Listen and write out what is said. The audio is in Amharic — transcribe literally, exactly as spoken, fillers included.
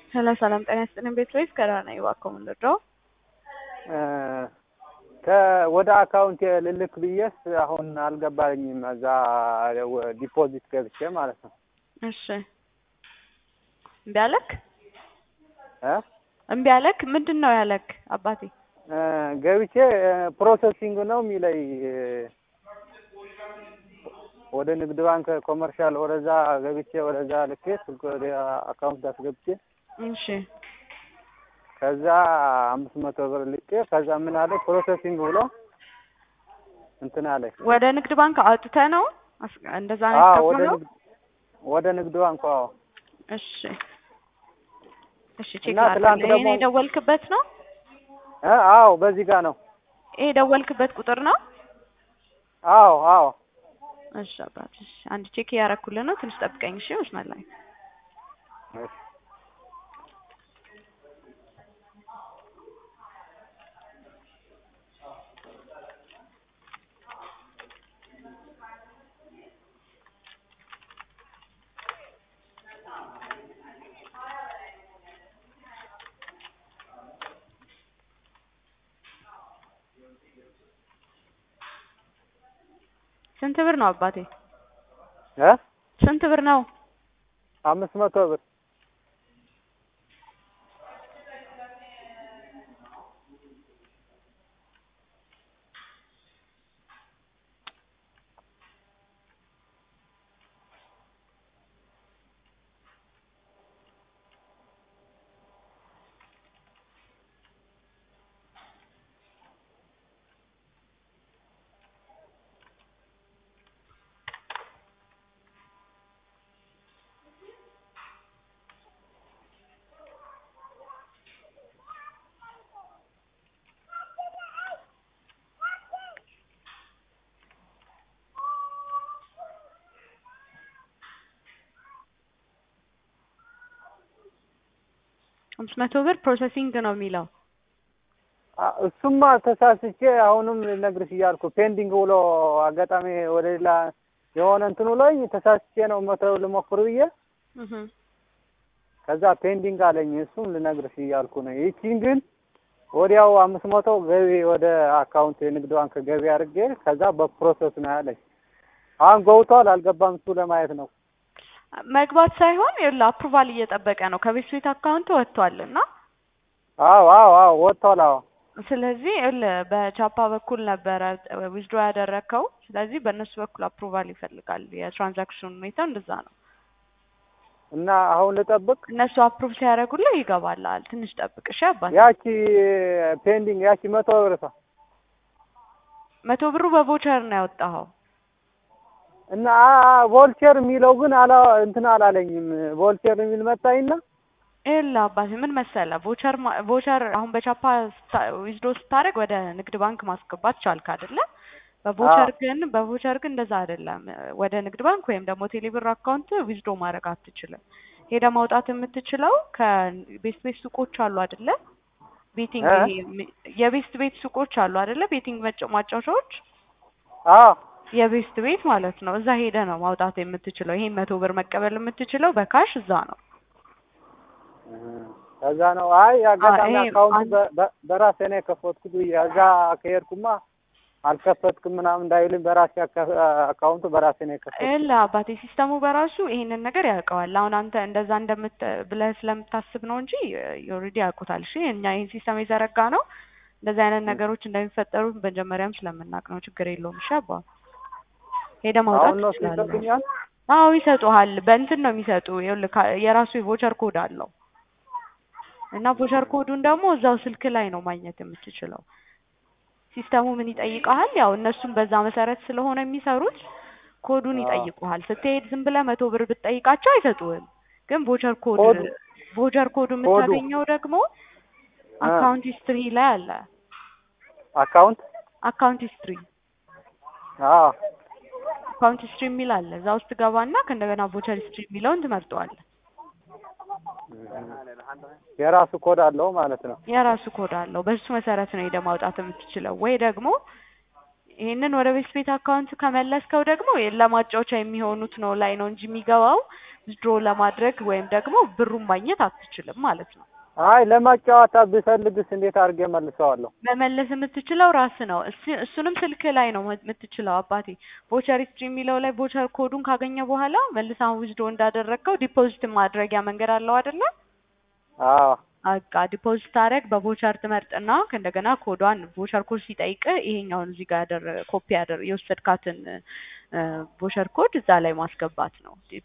ሰላም ሰላም ጤና ይስጥልኝ ቤተሰብ ከራና ይዋቀው እንደው ከወደ አካውንት ልልክ ብዬስ አሁን አልገባኝም እዛ ዲፖዚት ገብቼ ማለት ነው። እሺ እምቢያለክ እ እምቢያለክ ምንድነው ያለክ አባቴ? ገብቼ ፕሮሰሲንግ ነው የሚለይ ወደ ንግድ ባንክ ኮመርሻል ወደዛ ገብቼ ወደዛ ልኬ ስልክ ወደ አካውንት አስገብቼ እሺ ከዛ አምስት መቶ ብር ልኬ ከዛ ምን አለ ፕሮሰሲንግ ብሎ እንትን አለ። ወደ ንግድ ባንክ አውጥተህ ነው እንደዛ ነው አዎ ወደ ተብሎ? ንግድ ወደ ንግድ ባንክ አዎ። እሺ እሺ ቼክ አድርግ። ይሄ ደወልክበት ነው? እ አዎ በዚህ ጋር ነው። ይሄ ደወልክበት ቁጥር ነው? አዎ አዎ። እሺ አባቴ አንድ ቼክ ያረኩልህ ነው። ትንሽ ጠብቀኝ እሺ። መስመር ላይ እሺ ስንት ብር ነው አባቴ? እ ስንት ብር ነው? አምስት መቶ ብር አምስት መቶ ብር ፕሮሰሲንግ ነው የሚለው። እሱማ ተሳስቼ አሁንም ልነግርሽ እያልኩ ፔንዲንግ ብሎ አጋጣሚ ወደ ሌላ የሆነ እንትኑ ላይ ተሳስቼ ነው መቶ ልሞክር ብዬ እህ ከዛ ፔንዲንግ አለኝ። እሱም ልነግርሽ እያልኩ ነው። ይቺን ግን ወዲያው አምስት መቶ ገቢ ወደ አካውንት የንግድ ባንክ ገቢ አድርጌ ከዛ በፕሮሰስ ነው ያለኝ። አሁን ገብቷል አልገባም እሱ ለማየት ነው። መግባት ሳይሆን ይኸውልህ አፕሩቫል እየጠበቀ ነው። ከቤት ስዊት አካውንት ወጥቷልና አዎ አዎ አዎ ወጥቷል አዎ። ስለዚህ ይኸውልህ በቻፓ በኩል ነበረ ዊዝድሮ ያደረከው። ስለዚህ በእነሱ በኩል አፕሩቫል ይፈልጋል። የትራንዛክሽን ሁኔታ እንደዛ ነው። እና አሁን ልጠብቅ? እነሱ አፕሩቭ ሲያደርጉልህ ይገባልሃል። ትንሽ ጠብቅ እሺ አባቴ። ያቺ ፔንዲንግ ያቺ መቶ ብር መቶ ብሩ በቮቸር ነው ያወጣኸው? እና ቮልቸር የሚለው ግን አላ እንትን አላለኝም። ቮልቸር የሚል መጣይና ኤላ አባቴ ምን መሰለህ ቮቸር ቮቸር አሁን በቻፓ ዊዝድሮ ስታደርግ ወደ ንግድ ባንክ ማስገባት ቻልክ አይደለ? በቮቸር ግን በቮቸር ግን እንደዛ አይደለም። ወደ ንግድ ባንክ ወይም ደግሞ ቴሌብር አካውንት ዊዝድሮ ማድረግ አትችልም። ሄደ ማውጣት የምትችለው ከቤስት ቤት ሱቆች አሉ አይደለ? ቤቲንግ የቤስት ቤት ሱቆች አሉ አይደለ? ቤቲንግ ማጫወቻዎች አዎ የቤስት ቤት ማለት ነው። እዛ ሄደ ነው ማውጣት የምትችለው። ይሄን መቶ ብር መቀበል የምትችለው በካሽ እዛ ነው። እዛ ነው። አይ አጋጣሚ አካውንት በራሴ ነው የከፈትኩት። እዛ ከሄድኩማ አልከፈትኩም ምናምን እንዳይልኝ በራሴ አካውንት በራሴ ነው የከፈትኩት። ኤላ አባቴ ሲስተሙ በራሱ ይሄንን ነገር ያውቀዋል። አሁን አንተ እንደዛ እንደምት ብለህ ስለምታስብ ነው እንጂ ኦልሬዲ ያውቁታል። እሺ እኛ ይሄን ሲስተም የዘረጋ ነው እንደዚህ አይነት ነገሮች እንደሚፈጠሩ በመጀመሪያም ስለምናውቅ ነው። ችግር የለውም። እሺ አባ ሄደ ማውጣት ይችላል። አዎ ይሰጡሃል። በእንትን ነው የሚሰጡ። ይኸውልህ የራሱ የቮቸር ኮድ አለው እና ቮቸር ኮዱን ደግሞ እዛው ስልክ ላይ ነው ማግኘት የምትችለው። ሲስተሙ ምን ይጠይቃል? ያው እነሱም በዛ መሰረት ስለሆነ የሚሰሩት ኮዱን ይጠይቁሃል። ስትሄድ ዝም ብለህ መቶ ብር ብትጠይቃቸው አይሰጡህም። ግን ቮቸር ኮድ ቮቸር ኮዱ የምታገኘው ደግሞ አካውንት ሂስትሪ ላይ አለ። አካውንት አካውንት ሂስትሪ አዎ አካውንት ሂስትሪ የሚል አለ። እዛ ውስጥ ገባና ከእንደገና ቮቸር ሂስትሪ የሚለውን ትመርጠዋለህ። የራሱ ኮድ አለው ማለት ነው። የራሱ ኮድ አለው። በሱ መሰረት ነው ሄደ ማውጣት የምትችለው። ወይ ደግሞ ይሄንን ወደ ቤት ቤት አካውንት ከመለስከው ደግሞ ለማጫወቻ የሚሆኑት ነው ላይ ነው እንጂ የሚገባው ዊዝድሮ ለማድረግ ወይም ደግሞ ብሩን ማግኘት አትችልም ማለት ነው። አይ ለማጫወታ ብፈልግስ እንዴት አድርጌ መልሰዋለሁ? መመለስ የምትችለው ራስህ ነው። እሱ- እሱንም ስልክ ላይ ነው የምትችለው አባቴ። ቮቸር ሂስትሪ የሚለው ላይ ቮቸር ኮዱን ካገኘ በኋላ መልስ አሁን ዊዝድሮ እንዳደረግከው ዲፖዚት ማድረጊያ መንገድ አለው አይደለ? አዎ በቃ ዲፖዚት ታደርግ በቮቸር ትመርጥና ከእንደገና ኮዷን ቮቸር ኮድ ሲጠይቅ ይሄኛውን እዚህ ጋር ያደረ ኮፒ ያደረ የወሰድካትን ቮቸር ኮድ እዛ ላይ ማስገባት ነው።